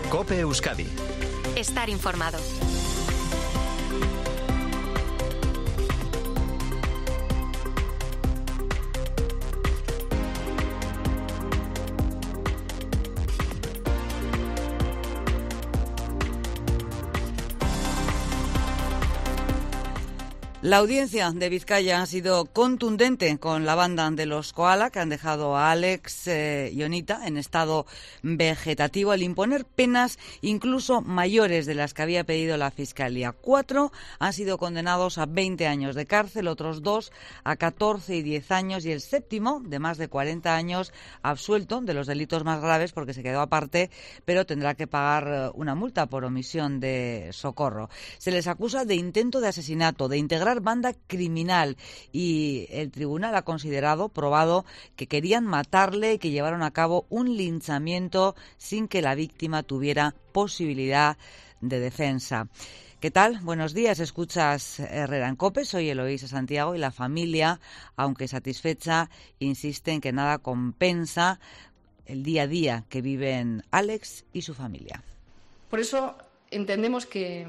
COPE Euskadi. Estar informado. La audiencia de Vizcaya ha sido contundente con la banda de los Koala, que han dejado a Alex y Onita en estado vegetativo al imponer penas incluso mayores de las que había pedido la Fiscalía. 4 han sido condenados a 20 años de cárcel, otros 2 a 14 y 10 años y el séptimo, de más de 40 años, absuelto de los delitos más graves porque se quedó aparte, pero tendrá que pagar una multa por omisión de socorro. Se les acusa de intento de asesinato, de integrar banda criminal y el tribunal ha probado que querían matarle y que llevaron a cabo un linchamiento sin que la víctima tuviera posibilidad de defensa. ¿Qué tal? Buenos días, escuchas Herrera en COPE, soy Eloísa Santiago y la familia, aunque satisfecha, insiste en que nada compensa el día a día que viven Alex y su familia. Por eso entendemos que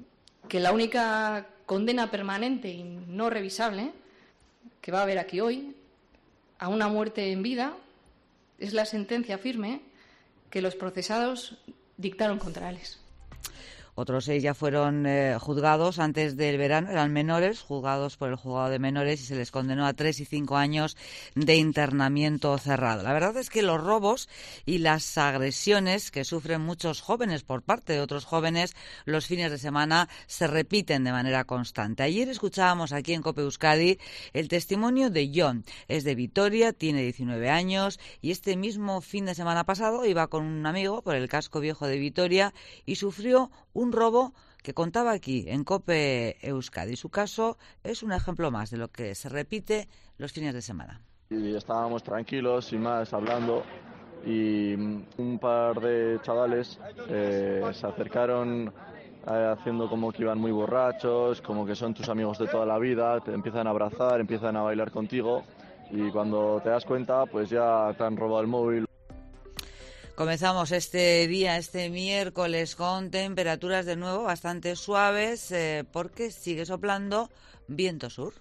la única condena permanente y no revisable que va a haber aquí hoy a una muerte en vida es la sentencia firme que los procesados dictaron contra Alex. Otros 6 ya fueron juzgados antes del verano, eran menores, juzgados por el juzgado de menores y se les condenó a 3 y 5 años de internamiento cerrado. La verdad es que los robos y las agresiones que sufren muchos jóvenes por parte de otros jóvenes los fines de semana se repiten de manera constante. Ayer escuchábamos aquí en COPE Euskadi el testimonio de Jon. Es de Vitoria, tiene 19 años y este mismo fin de semana pasado iba con un amigo por el casco viejo de Vitoria y sufrió un robo que contaba aquí en COPE Euskadi. Su caso es un ejemplo más de lo que se repite los fines de semana. Y estábamos tranquilos, sin más, hablando, y un par de chavales se acercaron haciendo como que iban muy borrachos, como que son tus amigos de toda la vida, te empiezan a abrazar, empiezan a bailar contigo y cuando te das cuenta, pues ya te han robado el móvil. Comenzamos este día, este miércoles, con temperaturas de nuevo bastante suaves porque sigue soplando viento sur.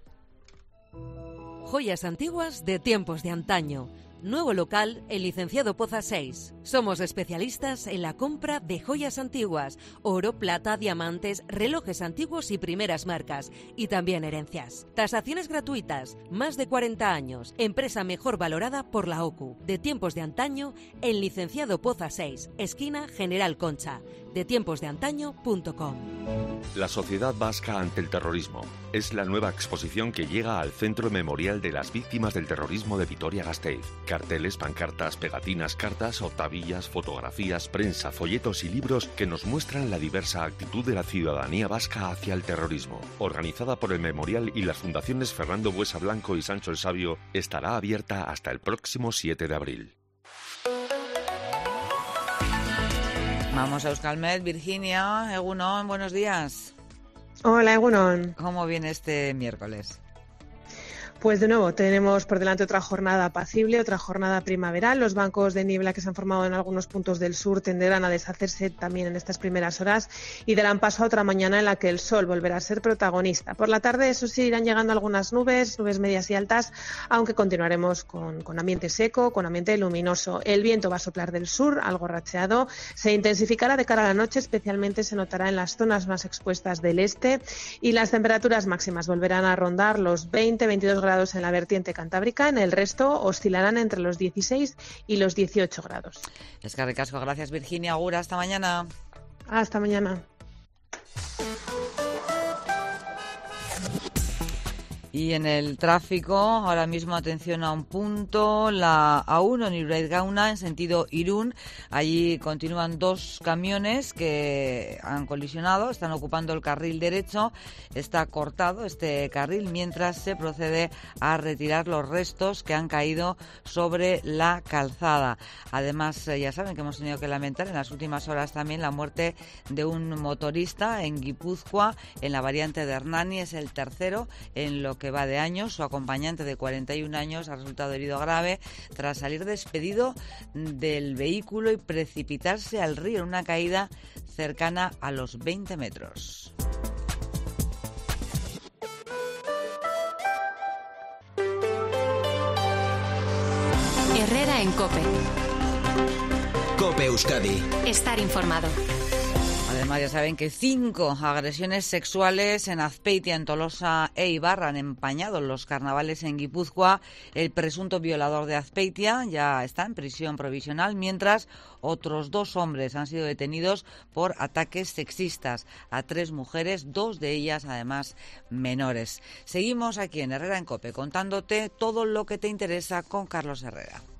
Joyas antiguas de tiempos de antaño. Nuevo local, el Licenciado Poza 6. Somos especialistas en la compra de joyas antiguas, oro, plata, diamantes, relojes antiguos y primeras marcas, y también herencias. Tasaciones gratuitas, más de 40 años, empresa mejor valorada por la OCU. De tiempos de antaño, el Licenciado Poza 6, esquina General Concha. detiemposdeantaño.com. La sociedad vasca ante el terrorismo es la nueva exposición que llega al Centro Memorial de las Víctimas del Terrorismo de Vitoria-Gasteiz. Carteles, pancartas, pegatinas, cartas, octavillas, fotografías, prensa, folletos y libros que nos muestran la diversa actitud de la ciudadanía vasca hacia el terrorismo. Organizada por el Memorial y las fundaciones Fernando Buesa Blanco y Sancho el Sabio, estará abierta hasta el próximo 7 de abril. Vamos a Euskalmet, Virginia, Egunon, buenos días. Hola, Egunon. ¿Cómo viene este miércoles? Pues de nuevo tenemos por delante otra jornada apacible, otra jornada primaveral. Los bancos de niebla que se han formado en algunos puntos del sur tenderán a deshacerse también en estas primeras horas y darán paso a otra mañana en la que el sol volverá a ser protagonista. Por la tarde, eso sí, irán llegando algunas nubes medias y altas, aunque continuaremos con ambiente seco, con ambiente luminoso. El viento va a soplar del sur, algo racheado, se intensificará de cara a la noche, especialmente se notará en las zonas más expuestas del este y las temperaturas máximas volverán a rondar los 20-22 grados en la vertiente cantábrica, en el resto oscilarán entre los 16 y los 18 grados. Eskerrik asko, gracias Virginia, Augura, hasta mañana. Hasta mañana. Y en el tráfico, ahora mismo atención a un punto, la A1 en Irurzgauna en sentido Irún. Allí continúan 2 camiones que han colisionado, están ocupando el carril derecho, está cortado este carril mientras se procede a retirar los restos que han caído sobre la calzada. Además, ya saben que hemos tenido que lamentar en las últimas horas también la muerte de un motorista en Guipúzcoa, en la variante de Hernani, es el tercero en lo que que va de años. Su acompañante de 41 años ha resultado herido grave tras salir despedido del vehículo y precipitarse al río en una caída cercana a los 20 metros. Herrera en COPE. COPE Euskadi. Estar informado. Además, ya saben que 5 agresiones sexuales en Azpeitia, en Tolosa e Ibarra han empañado los carnavales en Guipúzcoa. El presunto violador de Azpeitia ya está en prisión provisional, mientras otros 2 hombres han sido detenidos por ataques sexistas a 3 mujeres, 2 de ellas además menores. Seguimos aquí en Herrera en COPE contándote todo lo que te interesa con Carlos Herrera.